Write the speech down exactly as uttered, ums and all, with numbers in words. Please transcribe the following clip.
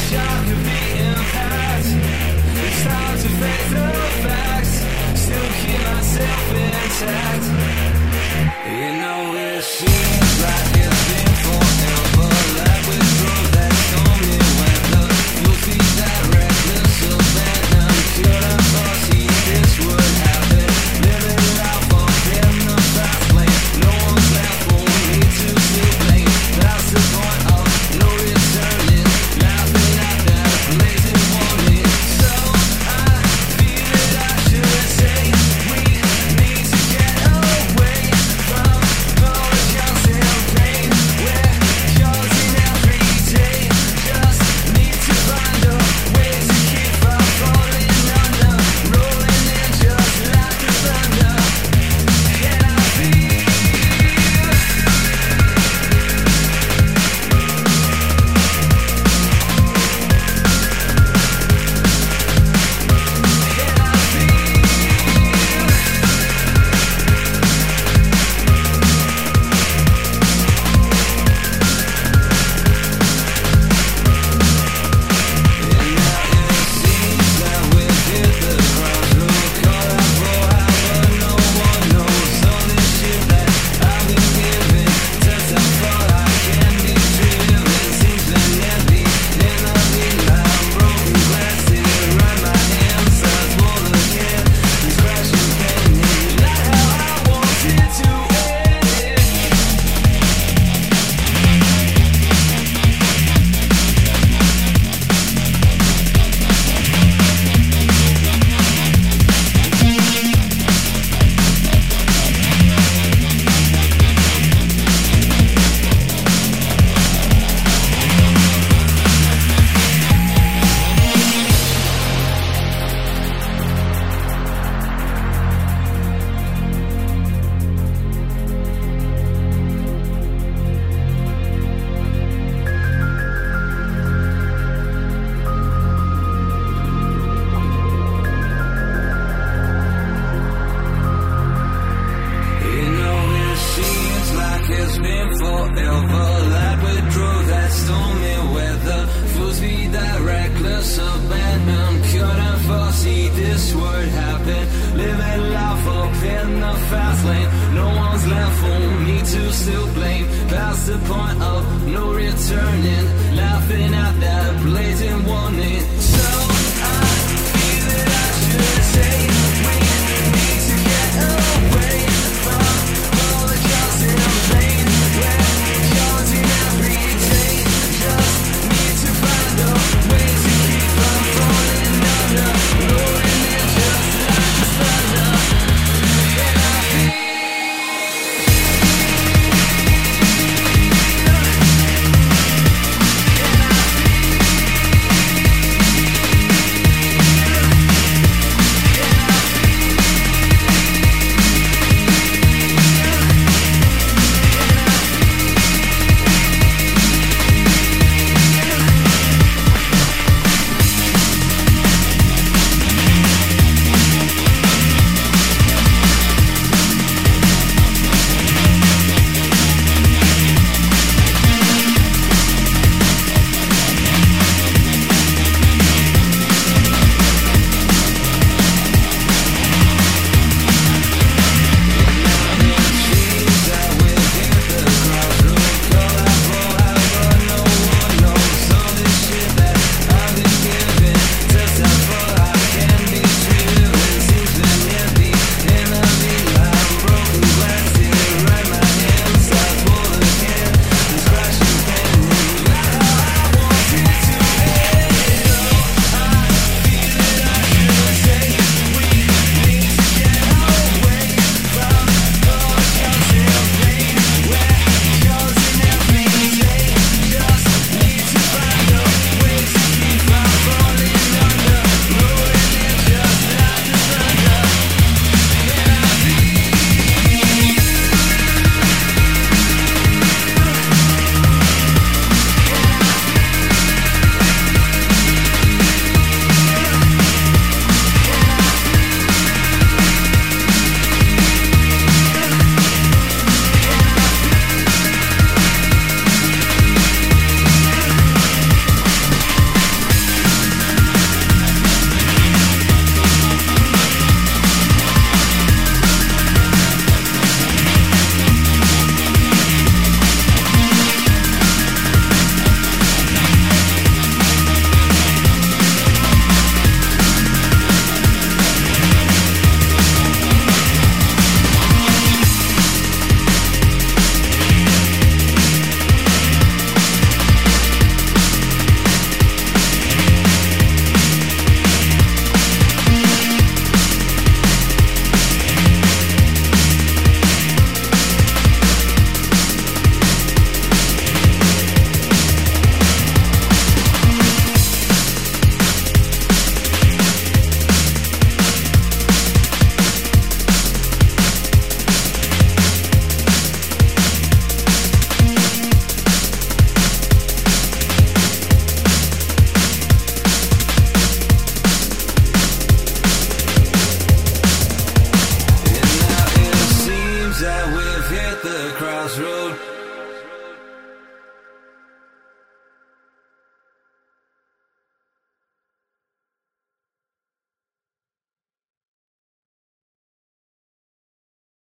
shock of the impact. It's time to face the facts. Still keep myself intact. You know it seems like it's been forever. Like we drove that stormy weather. You'll see that reckless abandon. Could I foresee this would happen? Living life up in the fast lane. No one's left for me to still blame. That's the point of no returning. Laughing at that blazing warning. So I feel it, I should say. We need to get away from politics and pain. We're causing every day. Just need to find a way to keep from falling under. Rolling in just like the thunder. And I feel it's been forever. Like we drove that stormy weather. Full speed, that reckless abandon. Couldn't foresee this would happen. Living life up in the fast lane. No one's left for me to still blame. Past the point of no returning. Laughing at